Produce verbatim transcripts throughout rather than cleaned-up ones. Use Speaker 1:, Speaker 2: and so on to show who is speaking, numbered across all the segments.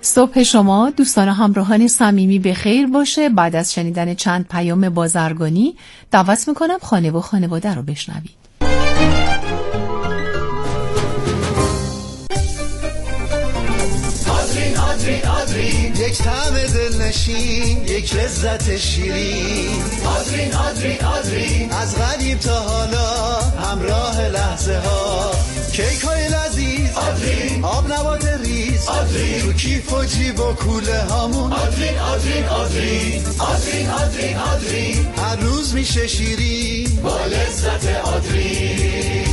Speaker 1: صبح شما دوستان و همراهان صمیمی به خیر باشه. بعد از شنیدن چند پیام بازرگانی دعوت میکنم خانه و خانواده رو بشنوید.
Speaker 2: آدرین آدرین آدرین یک طعم دلنشین، یک لذت شیرین. آدرین آدرین آدرین از قدیم تا حالا همراه لحظه ها. کیک های لذیذ آدرین، آب نبات ریز آدرین، تو کیف و جیب و کوله هامون آدرین آدرین آدرین آدرین آدرین آدرین هر روز میشه شیرین با لذت آدرین.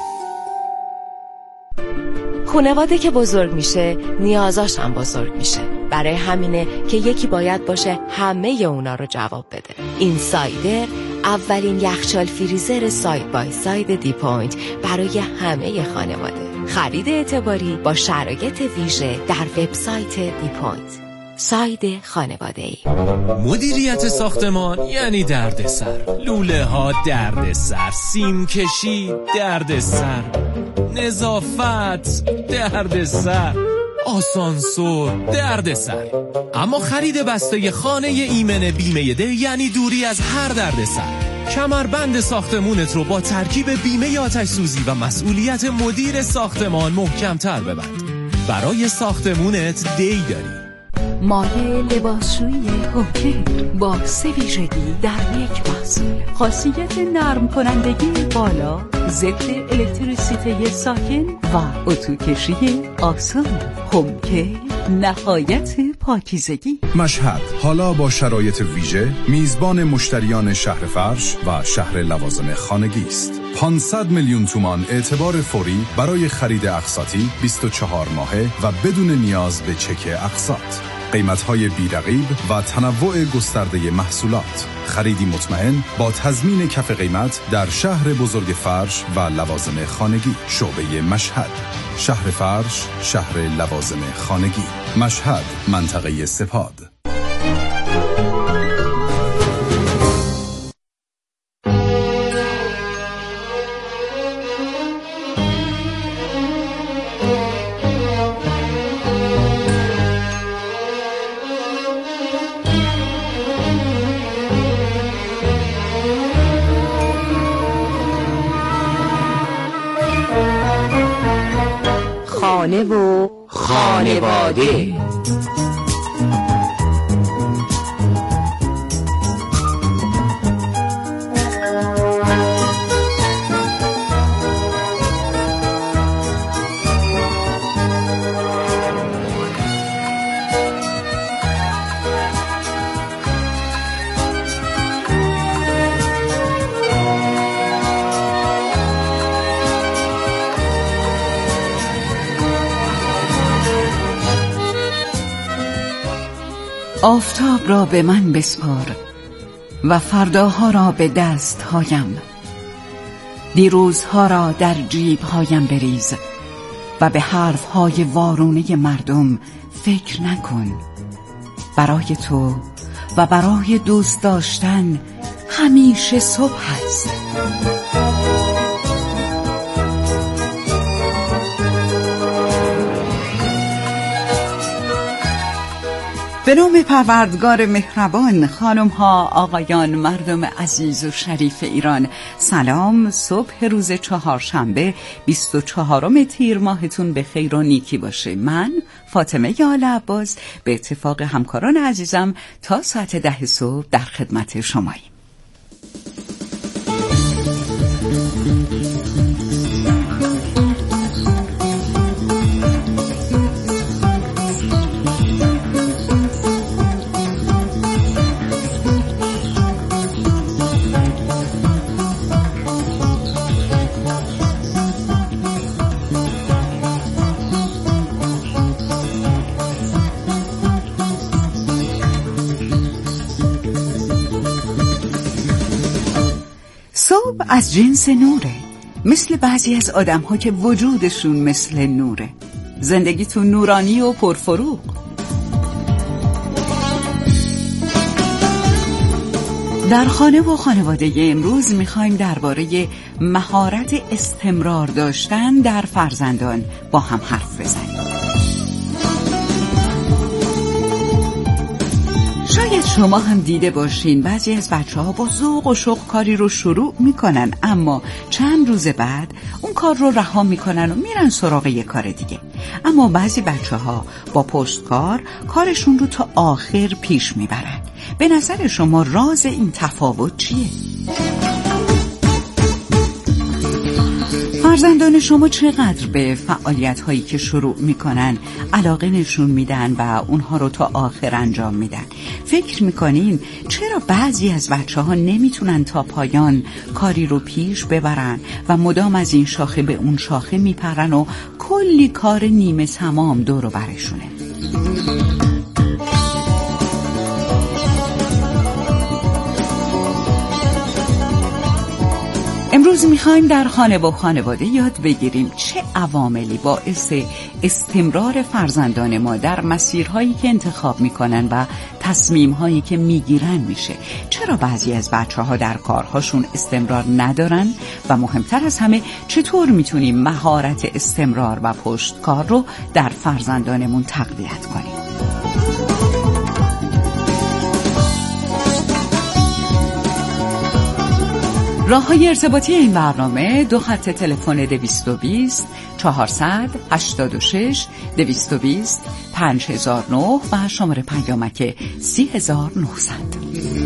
Speaker 3: خانواده که بزرگ میشه نیازاش هم بزرگ میشه. برای همینه که یکی باید باشه همه اونا رو جواب بده. این سایدر اولین یخچال فریزر ساید بای ساید دی پوینت برای همه خانواده. خرید اعتباری با شرایط ویژه در وبسایت دی پوینت. ساید خانواده‌ای.
Speaker 4: مدیریت ساختمان یعنی دردسر، لوله ها دردسر، سیم کشی دردسر، نظافت دردسر، آسانسور دردسر. اما خرید بسته خانه ایمن بیمه ده یعنی دوری از هر دردسر. کمربند ساختمونت رو با ترکیب بیمه آتش سوزی و مسئولیت مدیر ساختمان محکم‌تر ببند. برای ساختمونت دی داری.
Speaker 5: مایه لباسشویی هوکی با سه ویژگی در یک محصول. خاصیت نرم کنندگی بالا، ضد الکتریسیته ساکن و اتوکشی آسان. هوکی نهایت پاکیزگی.
Speaker 6: مشهد حالا با شرایط ویژه میزبان مشتریان شهر فرش و شهر لوازم خانگی است. پانصد میلیون تومان اعتبار فوری برای خرید اقساطی بیست و چهار ماهه و بدون نیاز به چک اقساط. قیمت‌های بی‌رقیب و تنوع گسترده محصولات. خریدی مطمئن با تضمین کف قیمت در شهر بزرگ فرش و لوازم خانگی. شعبه مشهد، شهر فرش، شهر لوازم خانگی. مشهد، منطقه سپاد.
Speaker 3: خانه و خانواده.
Speaker 5: آفتاب را به من بسپار و فرداها را به دستهایم. دیروزها را در جیبهایم بریز و به حرفهای وارونه مردم فکر نکن. برای تو و برای دوست داشتن همیشه صبح است. به نام پروردگار مهربان، خانم ها، آقایان، مردم عزیز و شریف ایران، سلام. صبح روز چهارشنبه بیست و چهارم تیر ماهتون به خیر و نیکی باشه. من فاطمه آل عباس به اتفاق همکاران عزیزم تا ساعت ده صبح در خدمت شماییم. صبح از جنس نوره، مثل بعضی از آدم ها که وجودشون مثل نوره. زندگیتون نورانی و پرفروغ. در خانه و خانواده امروز میخوایم درباره مهارت استمرار داشتن در فرزندان با هم حرف بزنیم. شما هم دیده باشین بعضی از بچه ها با ذوق و شوق کاری رو شروع میکنن، اما چند روز بعد اون کار رو رها میکنن و میرن سراغ یه کار دیگه. اما بعضی بچه ها با پشتکار کارشون رو تا آخر پیش میبرن. به نظر شما راز این تفاوت چیه؟ فرزندان شما چقدر به فعالیت هایی که شروع میکنن علاقه نشون میدن و اونها رو تا آخر انجام میدن؟ فکر میکنین چرا بعضی از بچه ها نمیتونن تا پایان کاری رو پیش ببرن و مدام از این شاخه به اون شاخه میپرن و کلی کار نیمه تمام دور و برشونه؟ امروز میخوایم در خانه و خانواده یاد بگیریم چه عواملی باعث استمرار فرزندان ما در مسیرهایی که انتخاب میکنن و تصمیمهایی که میگیرن میشه. چرا بعضی از بچه ها در کارهاشون استمرار ندارن و مهمتر از همه چطور میتونیم مهارت استمرار و پشتکار رو در فرزندانمون تقویت کنیم؟ راه‌های ارتباطی این برنامه: دو خط تلفن دویست و بیست چهارصد هشتاد و شش دویست و بیست پنج هزار و نه و شماره پیامک سی هزار و نهصد.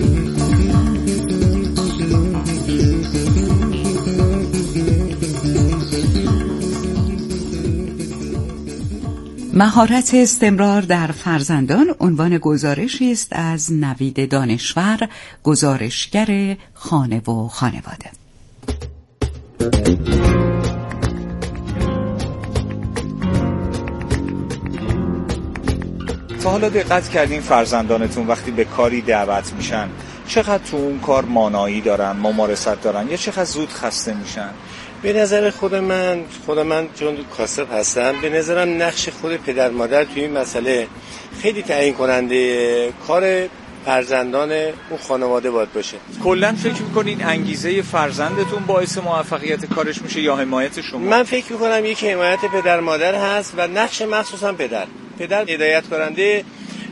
Speaker 5: مهارت استمرار در فرزندان عنوان گزارشی است از نوید دانشور، گزارشگر خانه و خانواده.
Speaker 7: تا حالا دقت کردین فرزندانتون وقتی به کاری دعوت میشن چقدر تو اون کار مانایی دارن، ممارست دارن یا چقدر زود خسته میشن؟
Speaker 8: به نظر خود من خود من چون کاسب هستم، به نظرم نقش خود پدر مادر توی این مسئله خیلی تعیین کننده کار فرزندان اون خانواده باید باشه.
Speaker 7: کلاً فکر می‌کنین انگیزه فرزندتون باعث موفقیت کارش میشه یا حمایت شما؟
Speaker 8: من فکر می‌کنم یکی حمایت پدر مادر هست و نقش مخصوصا پدر پدر هدایت کننده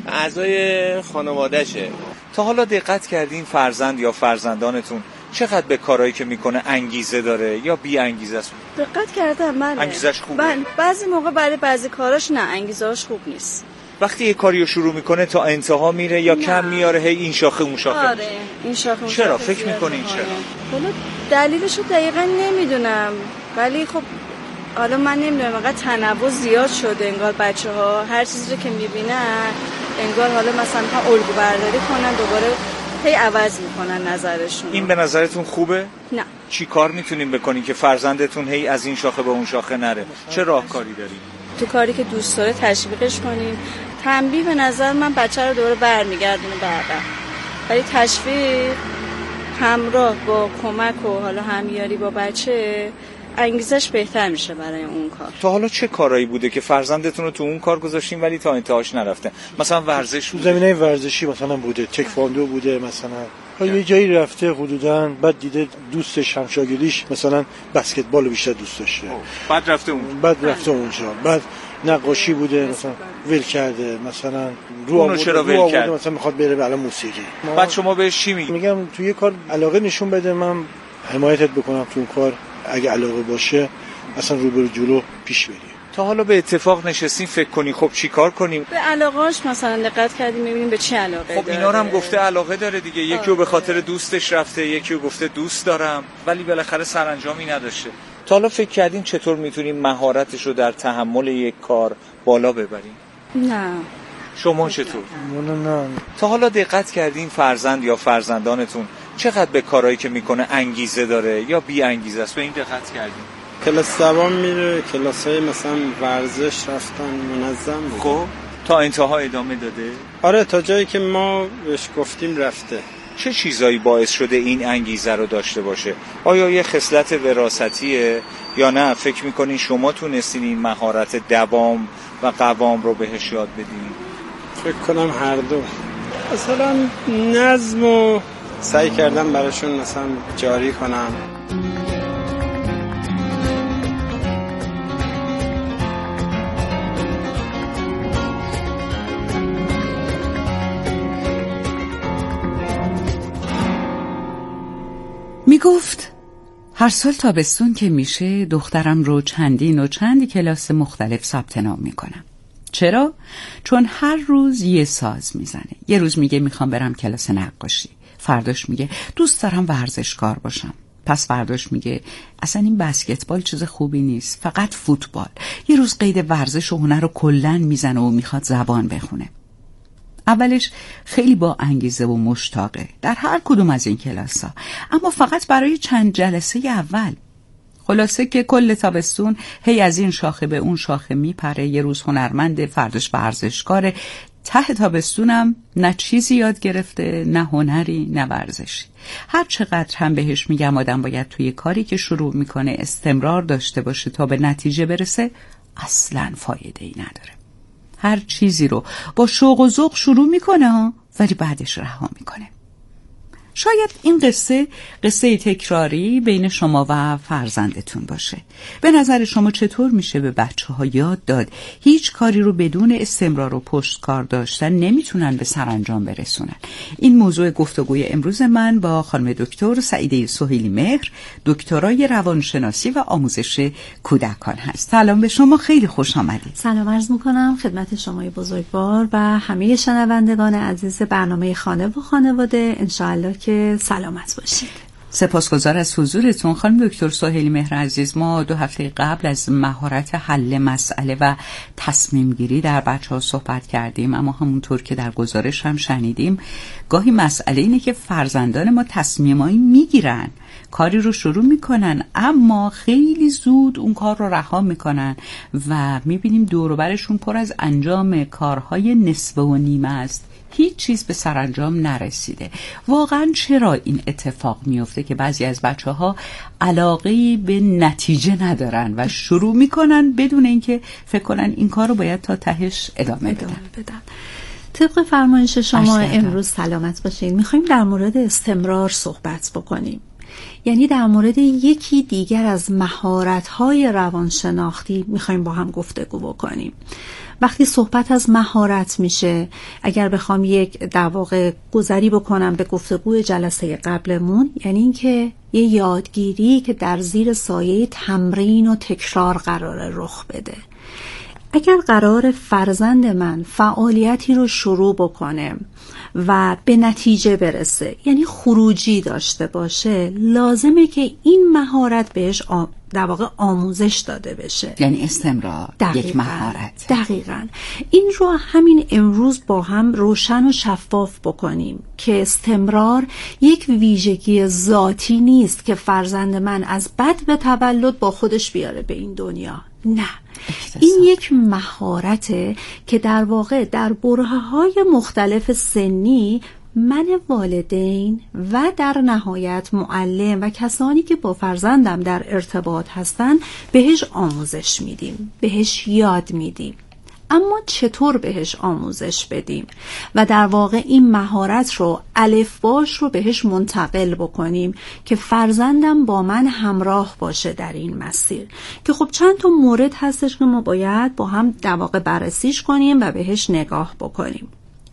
Speaker 8: اعضای خانواده‌شه.
Speaker 7: تا حالا دقت کردین فرزند یا فرزندانتون چقدر به کارهایی که میکنه انگیزه داره یا بی انگیزه است؟
Speaker 9: دقت کردم من.
Speaker 7: انگیزش خوبه؟
Speaker 9: من بعضی موقع برای بعضی کاراش نه، انگیزه‌اش خوب نیست.
Speaker 7: وقتی یه کاری رو شروع میکنه تا انتها میره یا نه. کم میاره هی این شاخه اون شاخه؟
Speaker 9: آره این شاخه اون
Speaker 7: چرا
Speaker 9: شاخه
Speaker 7: فکر میکنین چرا؟
Speaker 9: حالا دلیلش رو دقیقاً نمیدونم، ولی خب حالا من نمیدونم، واقعا تنوع زیاد شده انگار بچه‌ها هر چیزی رو که میبینن انگار حالا مثلا میخوان الگو برداری کنن، دوباره هی عوض میکنن نظرشون.
Speaker 7: این به نظرتون خوبه؟
Speaker 9: نه.
Speaker 7: چی کار میتونین بکنین که فرزندتون هی از این شاخه به اون شاخه نره؟ چه راهکاری دارین؟
Speaker 9: تو کاری که دوست داره تشویقش کنیم. تنبیه به نظر من بچه رو دوباره برمیگردونه به عقب، ولی تشویق همراه با کمک و حالا همیاری با بچه انگیزش بهتر میشه برای اون کار.
Speaker 7: تا حالا چه کارایی بوده که فرزندتون رو تو اون کار گذاشتین ولی تا انتهاش نرفته؟ مثلا ورزش
Speaker 10: تو زمینه ورزشی مثلا بوده، تکواندو بوده، مثلا یه جایی رفته حدوداً بعد دیده دوستش همشاگردیش مثلا بسکتبال بیشتر دوست داشته،
Speaker 7: بعد رفته اون
Speaker 10: بعد رفته اونجا، بعد نقاشی بوده مثلا ول کرده، مثلا رو
Speaker 7: اونو چرا ول کرد؟
Speaker 10: مثلا میخواد بره به موسیقی.
Speaker 7: بعد شما بهش چی میگی؟
Speaker 10: میگم تو یه کار علاقه نشون بده، من حمایتت بکنم تو اون کار، اگه علاقه باشه اصلا رو به جلو پیش بری.
Speaker 7: تا حالا به اتفاق نشستین فکر کنی خب چی کار کنیم؟
Speaker 9: به علاقه‌اش مثلا دقت کردیم می‌بینیم به چه علاقه
Speaker 7: خب
Speaker 9: داره.
Speaker 7: اینا رو هم گفته علاقه داره دیگه، یکی رو به خاطر دوستش رفته، یکی رو گفته دوست دارم، ولی بالاخره سرانجامی نداشته. تا حالا فکر کردین چطور میتونیم مهارتش رو در تحمل یک کار بالا ببریم؟
Speaker 9: نه.
Speaker 7: شما چطور؟
Speaker 10: نه نه.
Speaker 7: تا حالا دقت کردین فرزند یا فرزندانتون چقدر به کارهایی که میکنه انگیزه داره یا بی انگیزه است؟ به این دقت کردین؟
Speaker 11: کلاس دوام میره، کلاسای مثلا ورزش رفتن منظم بود.
Speaker 7: خب تا انتها ادامه داده؟
Speaker 11: آره تا جایی که ما بهش گفتیم رفته.
Speaker 7: چه چیزایی باعث شده این انگیزه رو داشته باشه؟ آیا یه خصلت وراثتیه یا نه فکر میکنین شما تونستین این مهارت دوام و قوام رو بهش یاد بدین؟
Speaker 11: فکر کنم هر دو. مثلا نظم و سعی کردم براشون مثلا جاری کنم.
Speaker 5: گفت هر سال تابستون که میشه دخترم رو چندین و چندی کلاس مختلف ثبت نام میکنم. چرا؟ چون هر روز یه ساز میزنه. یه روز میگه میخوام برم کلاس نقاشی، فرداش میگه دوست دارم ورزشکار باشم، پس فرداش میگه اصلا این بسکتبال چیز خوبی نیست، فقط فوتبال. یه روز قید ورزش و هنر رو کلن میزنه و میخواد زبان بخونه. اولش خیلی با انگیزه و مشتاقه در هر کدوم از این کلاس‌ها، اما فقط برای چند جلسه اول. خلاصه که کل تابستون هی از این شاخه به اون شاخه میپره، یه روز هنرمند، فرداش ورزشکاره. ته تابستونم نه چیزی یاد گرفته، نه هنری، نه ورزشی. هر چقدر هم بهش میگم آدم باید توی کاری که شروع میکنه استمرار داشته باشه تا به نتیجه برسه، اصلاً فایده ای نداره. هر چیزی رو با شوق و ذوق شروع میکنه ها، ولی بعدش رها میکنه. شاید این قصه قصه تکراری بین شما و فرزندتون باشه. به نظر شما چطور میشه به بچه ها یاد داد هیچ کاری رو بدون استمرار و پشتکار داشتن نمیتونن به سرانجام برسونن؟ این موضوع گفتگوی امروز من با خانم دکتر سعیده سهیلی مهر، دکترای روانشناسی و آموزش کودکان هست. سلام به شما، خیلی خوش آمدید.
Speaker 12: سلام عرض میکنم خدمت شمای بزرگوار و همه شنوندگان عزیز برنامه خانه و خانواده. انشاءالله که سلامت باشید.
Speaker 5: سپاسگزار از حضورتون. خانم دکتر سهیلی مهر عزیز، ما دو هفته قبل از مهارت حل مسئله و تصمیم گیری در بچه‌ها صحبت کردیم، اما همونطور که در گزارش هم شنیدیم گاهی مسئله اینه که فرزندان ما تصمیمایی میگیرن، کاری رو شروع میکنن، اما خیلی زود اون کار رو رها میکنن و میبینیم دور و برشون پر از انجام کارهای نصفه و نیمه است، هیچ چیز به سرانجام نرسیده. واقعا چرا این اتفاق میفته که بعضی از بچه ها علاقه‌ای به نتیجه ندارن و شروع میکنن بدون اینکه فکر کنن این کار رو باید تا تهش ادامه, ادامه بدن. بدن
Speaker 12: طبق فرمایش شما امروز سلامت باشین، میخوایم در مورد استمرار صحبت بکنیم. یعنی در مورد یکی دیگر از مهارت‌های روانشناختی میخوایم با هم گفتگو بکنیم. وقتی صحبت از مهارت میشه، اگر بخوام یک در واقع گذری بکنم به گفتگوی جلسه قبلمون، یعنی اینکه یه یادگیری که در زیر سایه تمرین و تکرار قراره رخ بده. اگر قرار فرزند من فعالیتی رو شروع بکنه و به نتیجه برسه، یعنی خروجی داشته باشه، لازمه که این مهارت بهش آم... در واقع آموزش داده بشه.
Speaker 5: یعنی استمرار
Speaker 12: دقیقاً.
Speaker 5: یک مهارت.
Speaker 12: دقیقاً. این رو همین امروز با هم روشن و شفاف بکنیم که استمرار یک ویژگی ذاتی نیست که فرزند من از بد به تولد با خودش بیاره به این دنیا. نه، این یک مهارته که در واقع در برهه‌های مختلف سنی من والدین و در نهایت معلم و کسانی که با فرزندم در ارتباط هستن بهش آموزش میدیم، بهش یاد میدیم. اما چطور بهش آموزش بدیم و در واقع این مهارت رو، الفباش رو بهش منتقل بکنیم که فرزندم با من همراه باشه در این مسیر، که خب چند تا مورد هستش که ما باید با هم در واقع بررسیش کنیم و بهش نگاه بکنیم.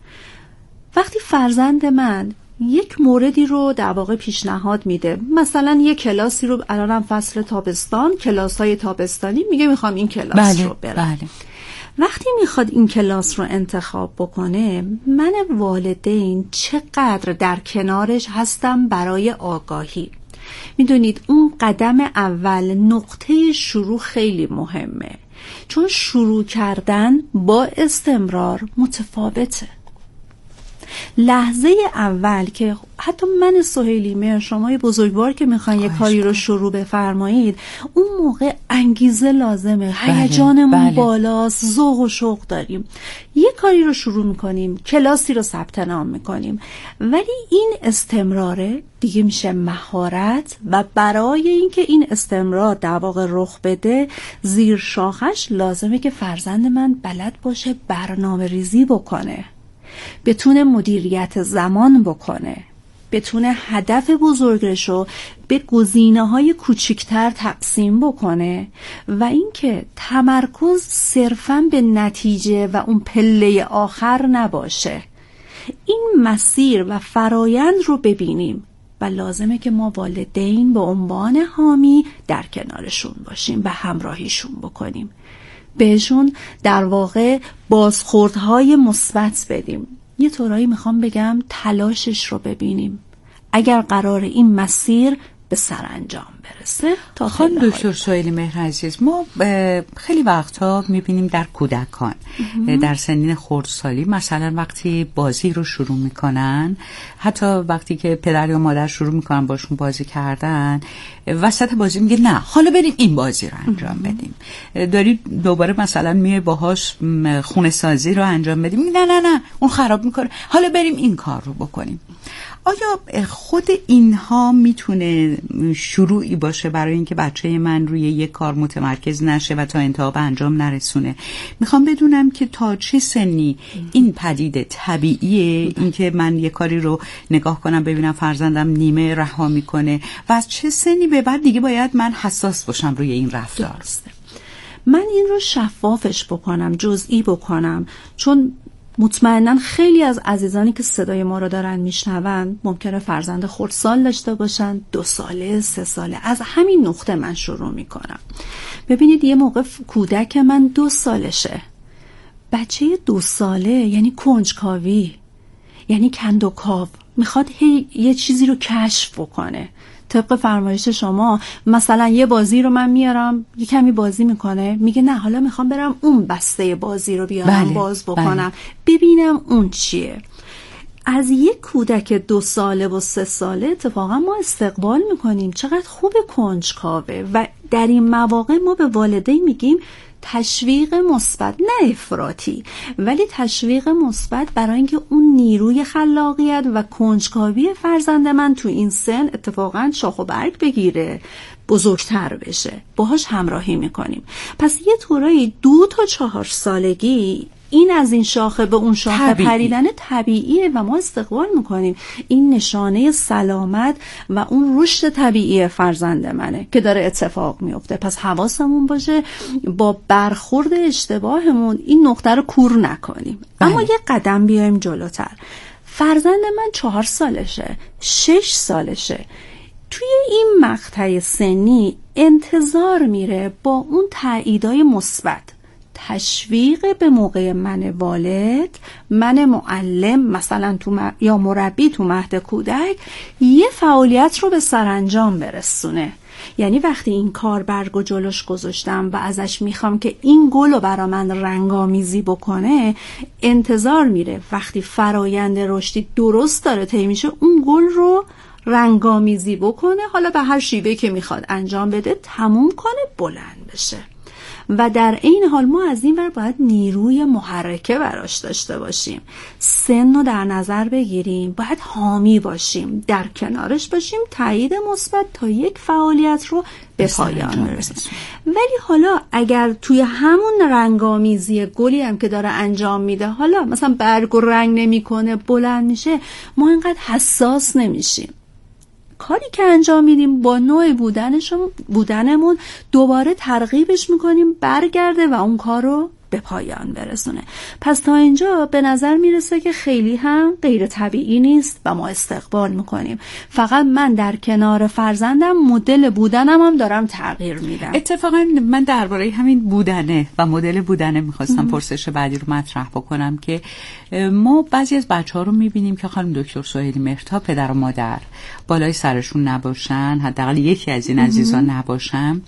Speaker 12: وقتی فرزند من یک موردی رو در واقع پیشنهاد میده، مثلا یک کلاسی رو، الانم فصل تابستان، کلاس‌های تابستانی، میگه میخوام این کلاس
Speaker 5: بله،
Speaker 12: رو برم.
Speaker 5: بله.
Speaker 12: وقتی میخواد این کلاس رو انتخاب بکنه، من والدین چقدر در کنارش هستم برای آگاهی. میدونید اون قدم اول، نقطه شروع خیلی مهمه، چون شروع کردن با استمرار متفاوته. لحظه اول که حتی من سهیلی مهر، شمای بزرگوار که میخواین یه کاری رو شروع بفرمایید، اون موقع انگیزه لازمه، هیجانمون بله. بالاست، ذوق و شوق داریم، یه کاری رو شروع میکنیم، کلاسی رو ثبت نام میکنیم، ولی این استمراره دیگه میشه مهارت و برای اینکه این استمرار در واقع رخ بده، زیر شاخش لازمه که فرزند من بلد باشه برنامه ریزی بکنه، بتونه مدیریت زمان بکنه، بتونه هدف بزرگشو به گزینه‌های کوچکتر تقسیم بکنه و اینکه تمرکز صرفاً به نتیجه و اون پله آخر نباشه. این مسیر و فرایند رو ببینیم. و لازمه که ما والدین به عنوان حامی در کنارشون باشیم و همراهیشون بکنیم، بهشون در واقع بازخوردهای مثبت بدیم. یه طورایی میخوام بگم تلاشش رو ببینیم اگر قرار این مسیر به سرانجام برسه. تا
Speaker 5: خانم دکتر سهیلی مهر عزیز، ما خیلی وقتا میبینیم در کودکان در سنین خردسالی مثلا وقتی بازی رو شروع میکنن، حتی وقتی که پدر یا مادر شروع میکنن باشون بازی کردن، وسط بازی میگه نه حالا بریم این بازی رو انجام بدیم، داری دوباره مثلا میای باهاش خونه سازی رو انجام بدیم، میگه نه نه نه اون خراب میکنه، حالا بریم این کار رو بکنیم. آیا خود اینها میتونه شروعی باشه برای اینکه بچه من روی یک کار متمرکز نشه و تا انتها به انجام نرسونه؟ میخوام بدونم که تا چه سنی این پدیده طبیعیه، اینکه من یک کاری رو نگاه کنم ببینم فرزندم نیمه رها میکنه و از چه سنی به بعد دیگه باید من حساس باشم روی این رفتار؟
Speaker 12: درسته. من این رو شفافش بکنم، جزئی بکنم، چون مطمئناً خیلی از عزیزانی که صدای ما رو دارن میشنون ممکنه فرزند خردسال داشته باشن، دو ساله، سه ساله. از همین نقطه من شروع میکنم. ببینید یه موقع کودک من دو سالشه، بچه دو ساله یعنی کنجکاوی، یعنی کندوکاو، میخواد هی یه چیزی رو کشف بکنه. طبق فرمایش شما مثلا یه بازی رو من میارم، یه کمی بازی میکنه، میگه نه حالا میخوام برم اون بسته بازی رو بیارم بله، باز بکنم بله. ببینم اون چیه. از یک کودک دو ساله و سه ساله اتفاقا ما استقبال میکنیم، چقدر خوب کنجکاوه و در این مواقع ما به والدین میگیم تشویق مثبت، نه افراطی، ولی تشویق مثبت برای اینکه اون نیروی خلاقیت و کنجکاوی فرزند من تو این سن اتفاقا شاخ و برگ بگیره، بزرگتر بشه. باهاش همراهی میکنیم. پس یه طورایی دو تا چهار سالگی این از این شاخه به اون شاخه طبیعی. پریدن طبیعیه و ما استقبال میکنیم. این نشانه سلامت و اون رشد طبیعی فرزند منه که داره اتفاق میفته. پس حواسمون باشه با برخورد اشتباهمون این نقطه رو کور نکنیم. بله. اما یه قدم بیایم جلوتر. فرزند من چهار سالشه، شش سالشه، توی این مقطع سنی انتظار میره با اون تاییدای مثبت، تشویق به موقع من والد، من معلم مثلا تو م... یا مربی تو مهد کودک یه فعالیت رو به سرانجام برسونه. یعنی وقتی این کار برگو جلوش گذاشتم و ازش میخوام که این گل رو برا من رنگامیزی بکنه، انتظار میره وقتی فرایند رشدی درست داره طی میشه اون گل رو رنگامیزی بکنه، حالا به هر شیوهی که میخواد انجام بده، تموم کنه، بلند بشه. و در این حال ما از این ور باید نیروی محرکه براش داشته باشیم، سن رو در نظر بگیریم، باید حامی باشیم، در کنارش باشیم، تایید مثبت تا یک فعالیت رو به پایان برسونیم. ولی حالا اگر توی همون رنگامیزی گلی هم که داره انجام میده حالا مثلا برگ و رنگ نمیکنه، بلند میشه، ما اینقدر حساس نمیشیم. کاری که انجام میدیم با نوع بودنشون بودنمون دوباره ترغیبش میکنیم برگرده و اون کار رو به پایان برسونه. پس تا اینجا به نظر میرسه که خیلی هم غیر طبیعی نیست و ما استقبال میکنیم. فقط من در کنار فرزندم مدل بودنم هم دارم تغییر میدم.
Speaker 5: اتفاقا من درباره همین بودنه و مدل بودنه میخواستم پرسش بعدی رو مطرح بکنم که ما بعضی از بچه ها رو میبینیم که خانم دکتر سهیلی مهر تا پدر و مادر بالای سرشون نباشن، حداقل یکی از این عزیزان نباشن،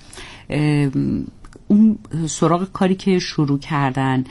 Speaker 5: اون سراغ کاری که شروع کردن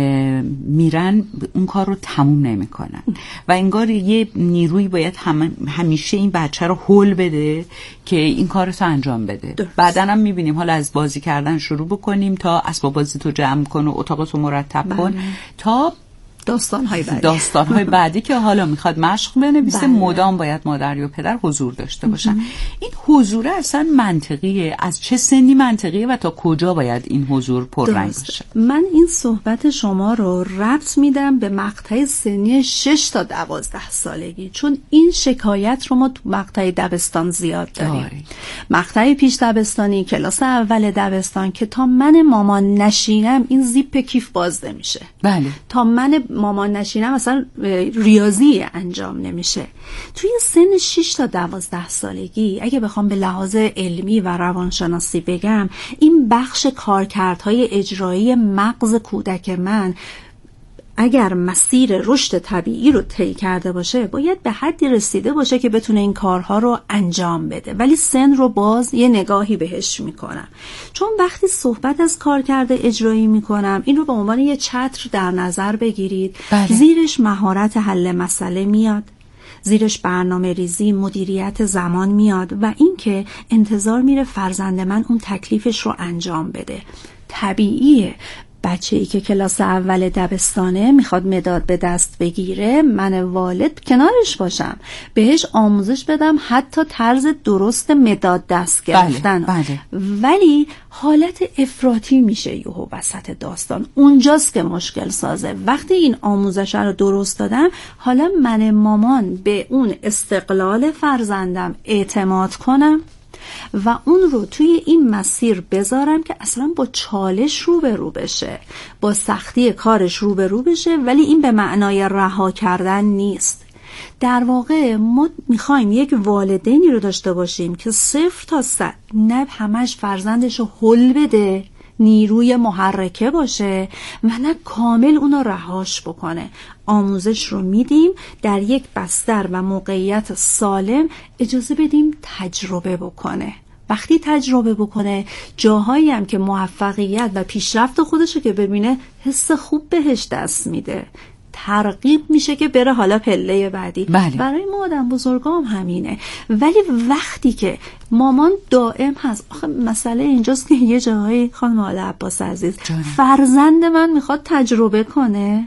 Speaker 5: میرن اون کار رو تموم نمی کنن و انگار یه نیروی باید هم همیشه این بچه رو هول بده که این کار رو انجام بده. بعدن هم میبینیم حالا از بازی کردن شروع بکنیم تا اسباب بازی تو جمع کن و اتاقتو مرتب کن تا
Speaker 12: داستان‌های بعدی
Speaker 5: داستان‌های بعدی که حالا میخواد مشق بنویسه. بله. مدام باید مادر یا پدر حضور داشته باشن. این حضور اصلا منطقیه؟ از چه سنی منطقیه و تا کجا باید این حضور پررنگ باشه؟
Speaker 12: من این صحبت شما رو ربط میدم به مقطع سنی شش تا دوازده سالگی، چون این شکایت رو ما تو مقطع دبستان زیاد داریم. داری. مقطع پیش دبستانی، کلاس اول دبستان که تا من مامان نشینم این زیپ کیف باز نمیشه.
Speaker 5: بله.
Speaker 12: تا من مامان نشینم اصلا ریاضی انجام نمیشه. توی سن شش تا دوازده سالگی اگه بخوام به لحاظ علمی و روانشناسی بگم، این بخش کارکردهای اجرایی مغز کودک من اگر مسیر رشد طبیعی رو طی کرده باشه باید به حدی رسیده باشه که بتونه این کارها رو انجام بده، ولی سن رو باز یه نگاهی بهش میکنم، چون وقتی صحبت از کارکرد اجرایی میکنم این رو به عنوان یه چتر در نظر بگیرید. بله. زیرش مهارت حل مسئله میاد، زیرش برنامه ریزی، مدیریت زمان میاد و اینکه انتظار میره فرزند من اون تکلیفش رو انجام بده. طبیعیه بچه‌ای که کلاس اول دبستانه میخواد مداد به دست بگیره، من والد کنارش باشم، بهش آموزش بدم حتی طرز درست مداد دست گرفتن. بله، بله. ولی حالت افراطی میشه یهو وسط داستان، اونجاست که مشکل سازه. وقتی این آموزش رو درست دادم، حالا من مامان به اون استقلال فرزندم اعتماد کنم و اون رو توی این مسیر بذارم که اصلا با چالش روبرو بشه، با سختی کارش روبرو بشه، ولی این به معنای رها کردن نیست. در واقع ما میخوایم یک والدینی رو داشته باشیم که صفر تا صد نه همش فرزندش رو هل بده، نیروی محرکه باشه و نه کامل اونو رهاش بکنه. آموزش رو میدیم، در یک بستر و موقعیت سالم اجازه بدیم تجربه بکنه. وقتی تجربه بکنه، جاهایی هم که موفقیت و پیشرفت خودشو که ببینه، حس خوب بهش دست میده، ترغیب میشه که بره حالا پله بعدی. بله. برای ما آدم بزرگام همینه. ولی وقتی که مامان دائم هست، آخه مسئله اینجاست که یه جاهایی خانم آل عباس عزیز جانم. فرزند من میخواد تجربه کنه،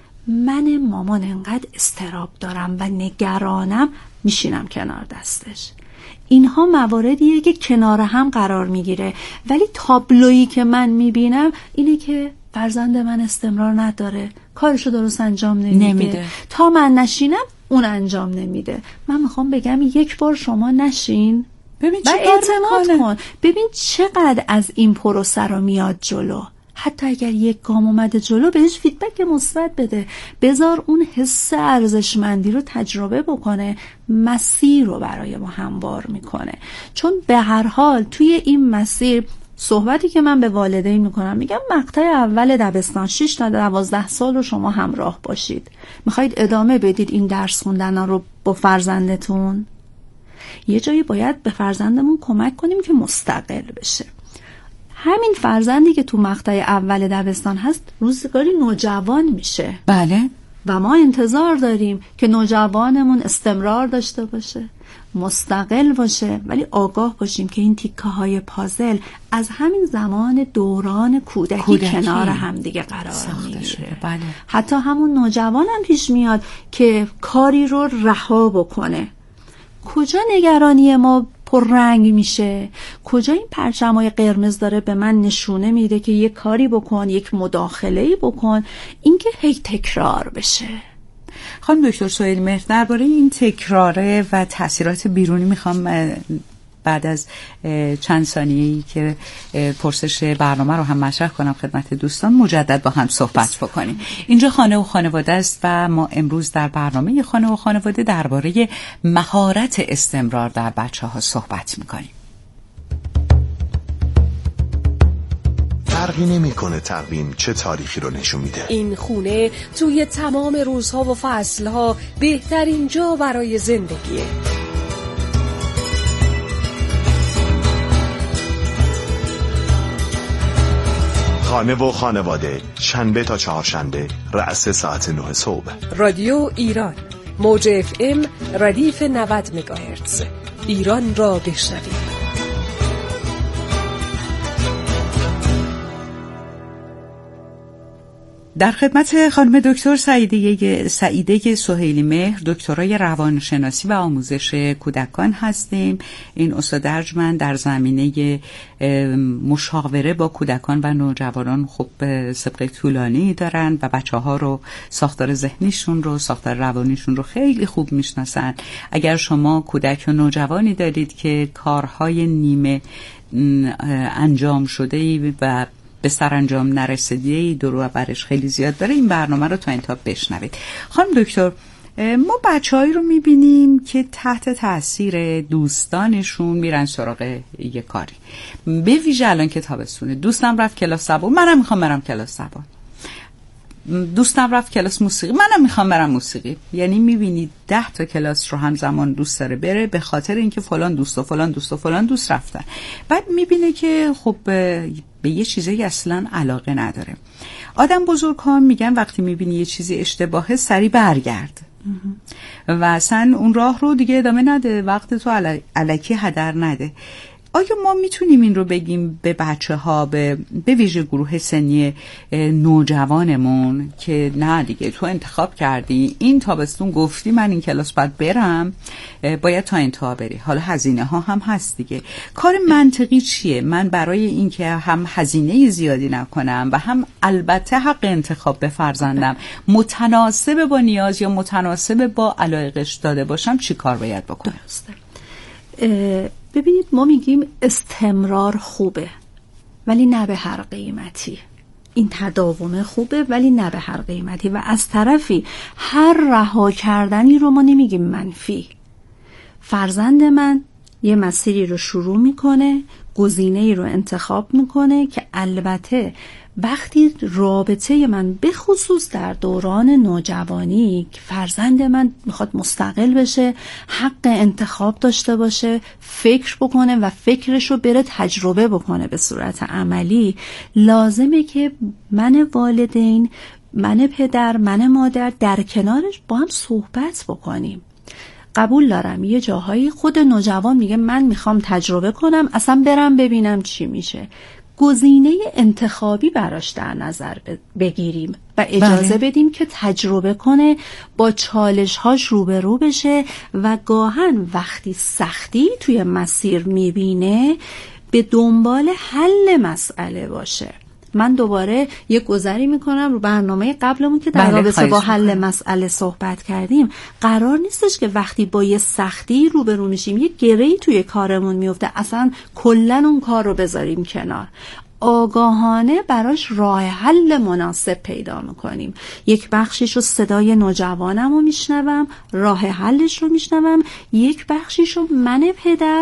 Speaker 12: من مامان انقدر استراب دارم و نگرانم، میشینم کنار دستش. اینها مواردیه که کنار هم قرار میگیره، ولی تابلویی که من میبینم اینه که فرزند من استمرار نداره، کارشو درست انجام نمیده. نمیده تا من نشینم اون انجام نمیده. من میخوام بگم یک بار شما نشین، ببین چه اعتماد کن، ببین چقدر از این پروسه رو میاد جلو. حتی اگر یک گام اومده جلو، بهش فیدبک مثبت بده، بذار اون حس ارزشمندی رو تجربه بکنه، مسیر رو برای ما هموار میکنه. چون به هر حال توی این مسیر صحبتی که من به والدین میکنم، میگم مقطع اول دبستان شش تا دوازده سال رو شما همراه باشید. میخواید ادامه بدید این درس خوندن رو با فرزندتون، یه جایی باید به فرزندمون کمک کنیم که مستقل بشه. همین فرزندی که تو مقطع اول دبستان هست، روزگاری نوجوان میشه. بله. و ما انتظار داریم که نوجوانمون استمرار داشته باشه، مستقل باشه، ولی آگاه باشیم که این تیکه های پازل از همین زمان دوران کودکی, کودکی. کنار هم دیگه قرار میگیره. بله. حتی همون نوجوان هم پیش میاد که کاری رو رها بکنه. کجا نگرانی ما پررنگ میشه؟ کجا این پرچمای قرمز داره به من نشونه میده که یک کاری بکن، یک مداخله‌ای بکن، اینکه هی تکرار بشه.
Speaker 5: خانم دکتر سهیلی مهر، درباره این تکراره و تاثیرات بیرونی میخوام بعد از چند ثانیه‌ای که پرسش برنامه رو هم مطرح کنم خدمت دوستان، مجدد با هم صحبت بکنیم. اینجا خانه و خانواده است و ما امروز در برنامه خانه و خانواده درباره مهارت استمرار در بچه‌ها صحبت میکنیم.
Speaker 13: فرقی نمی‌کنه تقویم چه تاریخی رو نشون میده.
Speaker 3: این خونه توی تمام روزها و فصلها بهترین جا برای زندگیه.
Speaker 13: خانه و خانواده، شنبه تا چهارشنبه رأس ساعت نه صبح.
Speaker 3: رادیو ایران، موج اف ام ردیف نود مگاهرتز. ایران را بشنوید.
Speaker 5: در خدمت خانم دکتر سعیده سعیده سهیلی مهر، دکترای روانشناسی و آموزش کودکان هستیم. این استاد ارجمند در زمینه مشاوره با کودکان و نوجوانان خب سابقه طولانی دارن و بچه‌ها رو، ساختار ذهنیشون رو، ساختار روانیشون رو خیلی خوب میشناسن. اگر شما کودک و نوجوانی دارید که کارهای نیمه انجام شده و به سرانجام نرسیده دور و برش خیلی زیاد داره، این برنامه رو تا انتها بشنوید. خانم دکتر، ما بچه‌هایی رو می‌بینیم که تحت تاثیر دوستانشون میرن سراغ یه کاری، به ویژه الان که تابستونه. دوستم رفت کلاس زبان، منم میخوام برم کلاس زبان. دوستم رفت کلاس موسیقی، منم میخوام برم موسیقی. یعنی میبینید ده تا کلاس رو همزمان دوست داره بره، به خاطر اینکه فلان دوست و فلان دوست و فلان دوست رفتن. بعد میبینه که خب به یه چیزی اصلا علاقه نداره. آدم بزرگ ها میگن وقتی میبینی یه چیزی اشتباهه سری برگرد و اصلا اون راه رو دیگه ادامه نده، وقت تو الکی هدر نده. آیا ما میتونیم این رو بگیم به بچه ها، به به ویژه گروه سنی نوجوانمون که نه دیگه تو انتخاب کردی، این تابستون گفتی من این کلاس باید برم، باید تا انتها بری، حالا هزینه ها هم هست دیگه. کار منطقی چیه؟ من برای این که هم هزینه زیادی نکنم و هم البته حق انتخاب به فرزندم متناسب با نیاز یا متناسب با علایقش داده باشم، چی کار باید بکنم؟
Speaker 12: ببینید، ما میگیم استمرار خوبه ولی نه به هر قیمتی. این تداوم خوبه ولی نه به هر قیمتی. و از طرفی هر رها کردنی رو ما نمیگیم منفی. فرزند من یه مسیری رو شروع میکنه، گزینه‌ای رو انتخاب میکنه که البته وقتی رابطه من به خصوص در دوران نوجوانی که فرزند من میخواد مستقل بشه، حق انتخاب داشته باشه، فکر بکنه و فکرش رو بره تجربه بکنه به صورت عملی، لازمه که من والدین، من پدر، من مادر در کنارش با هم صحبت بکنیم. قبول دارم یه جاهایی خود نوجوان میگه من میخوام تجربه کنم، اصلا برم ببینم چی میشه. گزینه انتخابی براش در نظر بگیریم و اجازه بله. بدیم که تجربه کنه، با چالش‌هاش روبرو بشه و گاهن وقتی سختی توی مسیر میبینه به دنبال حل مسئله باشه. من دوباره یک گذری میکنم رو برنامه قبلمون که در رابطه با حل مسئله صحبت کردیم. قرار نیستش که وقتی با یه سختی روبرو میشیم، یه گره‌ای توی کارمون میفته، اصلا کلن اون کار رو بذاریم کنار. آگاهانه براش راه حل مناسب پیدا میکنیم. یک بخشیش رو صدای نوجوانم رو میشنوم، راه حلش رو میشنوم، یک بخشیش رو من پدر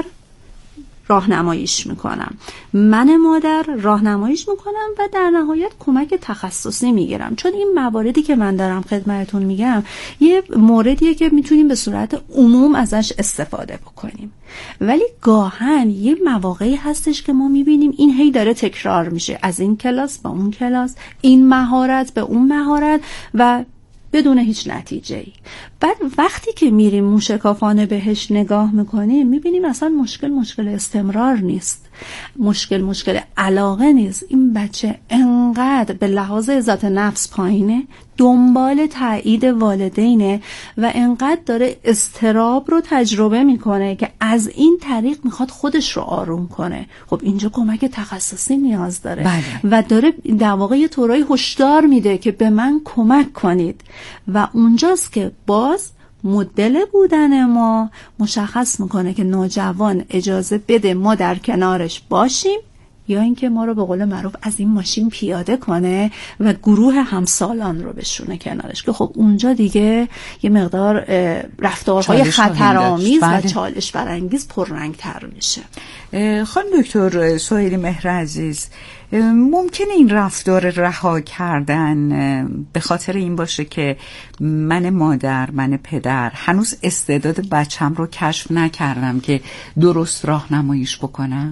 Speaker 12: راهنماییش میکنم، من مادر راهنماییش میکنم و در نهایت کمک تخصصی میگیرم. چون این مواردی که من دارم خدمتتون میگم یه موردیه که میتونیم به صورت عموم ازش استفاده بکنیم، ولی گاهن یه مواقعی هستش که ما میبینیم این هی داره تکرار میشه، از این کلاس به اون کلاس، این مهارت به اون مهارت و بدون هیچ نتیجه‌ای. بعد وقتی که میریم موشکافانه بهش نگاه میکنیم میبینیم اصلا مشکل مشکل استمرار نیست، مشکل مشکل علاقه نیست. این بچه انقدر به لحاظ عزت نفس پایینه، دنبال تایید والدینه و انقدر داره اضطراب رو تجربه میکنه که از این طریق میخواد خودش رو آروم کنه. خب اینجا کمک تخصصی نیاز داره بله. و داره در واقع یه طورایی هشدار میده که به من کمک کنید و اونجاست که باز مدل بودن ما مشخص میکنه که نوجوان اجازه بده ما در کنارش باشیم یا اینکه ما رو به قول معروف از این ماشین پیاده کنه و گروه همسالان رو بشونه کنارش، که خب اونجا دیگه یه مقدار رفتارهای خطرآمیز و چالش برانگیز پررنگ‌تر میشه.
Speaker 5: خانم دکتر سهیلی مهر عزیز، ممکنه این رفتار رها کردن به خاطر این باشه که من مادر، من پدر هنوز استعداد بچم رو کشف نکردم که درست راهنماییش بکنم؟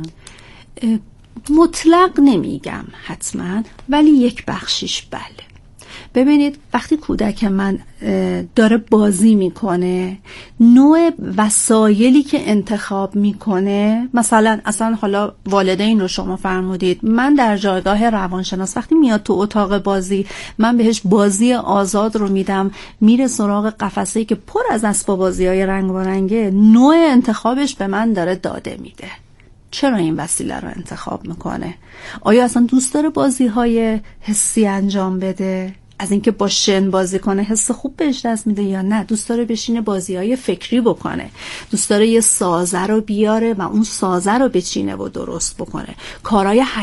Speaker 12: مطلق نمیگم حتما، ولی یک بخشیش بله. ببینید وقتی کودک من داره بازی میکنه، نوع وسایلی که انتخاب میکنه، مثلا اصلا حالا والدین رو شما فرمودید، من در جایگاه روانشناس وقتی میاد تو اتاق بازی من بهش بازی آزاد رو میدم، میره سراغ قفسه‌ای که پر از اسباب بازی‌های رنگ و رنگه، نوع انتخابش به من داره داده میده. چرا این وسیله رو انتخاب میکنه؟ آیا اصلا دوست داره بازی‌های حسی انجام بده؟ از اینکه با شن بازی کنه حس خوب بهش دست میده یا نه دوست داره بشینه بازی‌های فکری بکنه، دوست داره یه سازه رو بیاره و اون سازه رو بچینه و درست بکنه، کارهای